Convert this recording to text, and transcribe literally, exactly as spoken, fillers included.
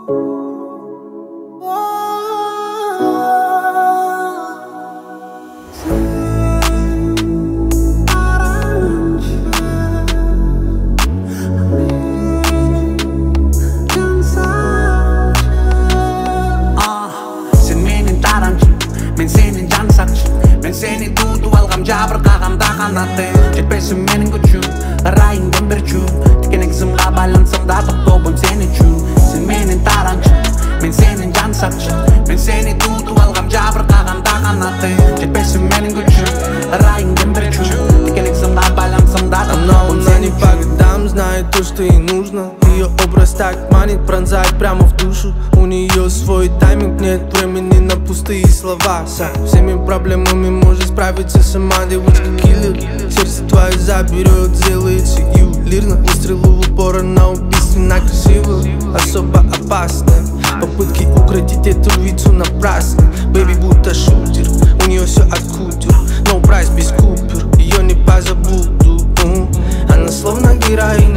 Мен сенен жан сақшы, мен сені туытып алғам, жабырқағанда қанаты. Жетпесім менің күшім, райыңдан бір чүм. Тікенексімға байлансам да тоқтопым сен үшін. Сен менен тараншы, мен сенен жан сақшы, мен сені туытып алғам, жабырқағанда қанаты. Жетпесім менің күшім, райыңдан бір чүм. Тікенексімға байлансам да тоқтопым сен үшін. По годам знает то, что ей нужно. Ее образ так манит, пронзает прямо в душу. У нее свой тайминг, нет времени на пустые слова. Со всеми проблемами может справиться сама девочка-киллер. Сердце твое заберет, сделается ювелирно. Выстрелы в упор, она убийственно красивая, особо опасная. Попытки укротить эту вицу напрасно. Бэйби будто шутер, у нее все от кутер. No price без купюр, ее не позабуду. Она словно героиня